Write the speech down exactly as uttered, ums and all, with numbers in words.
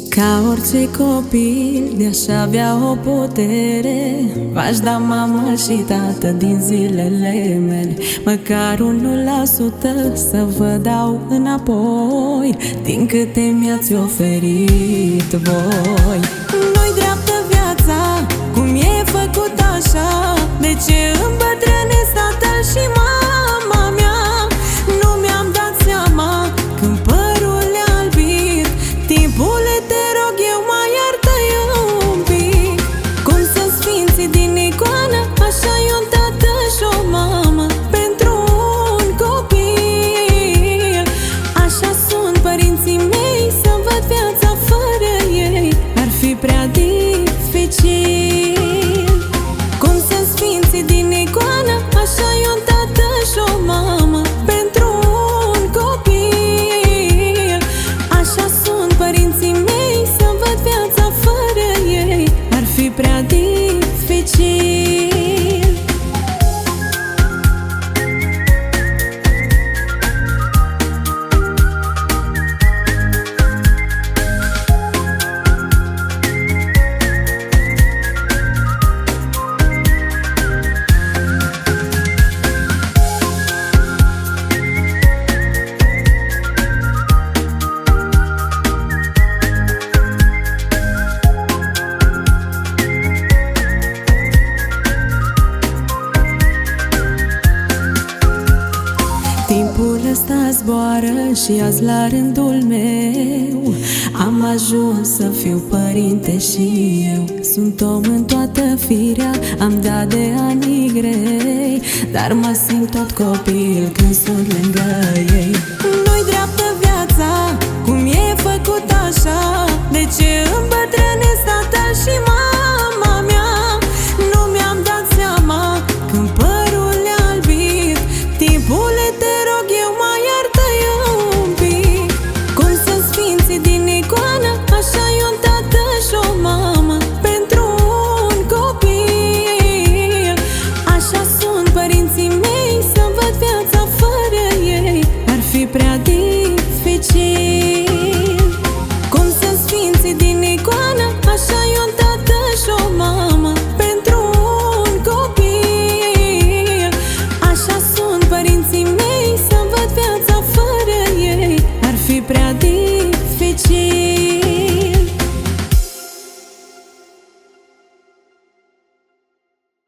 Ca orice copil de-aș avea o putere, v-aș da mamă și tată din zilele mele. Măcar unu la sută să vă dau înapoi din câte mi-ați oferit voi. Nu-i dreaptă viața, cum e făcut așa? De ce îmbătrânesc tatăl și mama mea? Nu mi-am dat seama când părul e albit. Timpule, te rog eu, mai iartă-i un pic. Cum sunt sfinții din icoană, așa e un tată și o mamă pentru un copil. Așa sunt părinții mei, să văd viața fără ei ar fi prea dificil. Cum sunt sfinții din icoană, așa e un tată și o mamă pentru un copil. Așa sunt părinții mei, să văd viața fără ei ar fi prea dificil. Timpul ăsta zboară și azi la rândul meu am ajuns să fiu părinte și eu. Sunt om în toată firea, am dat de ani grei, dar mă simt tot copil când sunt lângă ei.